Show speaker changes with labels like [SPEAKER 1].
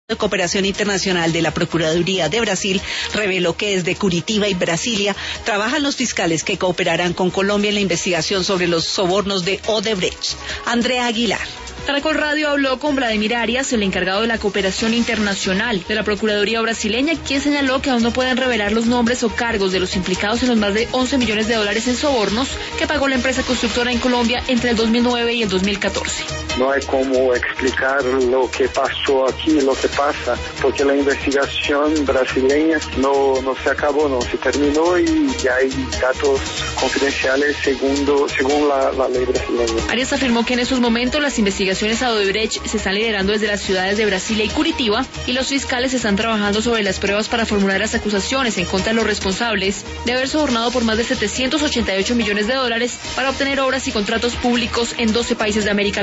[SPEAKER 1] de Cooperación Internacional de la Procuraduría de Brasil reveló que desde Curitiba y Brasilia trabajan los fiscales que cooperarán con Colombia en la investigación sobre los sobornos de Odebrecht. Andrea Aguilar.
[SPEAKER 2] Caracol Radio habló con Vladimir Arias, el encargado de la cooperación internacional de la Procuraduría brasileña, quien señaló que aún no pueden revelar los nombres o cargos de los implicados en los más de 11 millones de dólares en sobornos que pagó la empresa constructora en Colombia entre el 2009 y el 2014.
[SPEAKER 3] No hay cómo explicar lo que pasó aquí, lo que pasa, porque la investigación brasileña no se acabó, no se terminó y ya hay datos confidenciales según la ley brasileña.
[SPEAKER 2] Arias afirmó que en estos momentos las investigaciones a Odebrecht se están liderando desde las ciudades de Brasilia y Curitiba y los fiscales están trabajando sobre las pruebas para formular las acusaciones en contra de los responsables de haber sobornado por más de 788 millones de dólares para obtener obras y contratos públicos en 12 países de América Latina.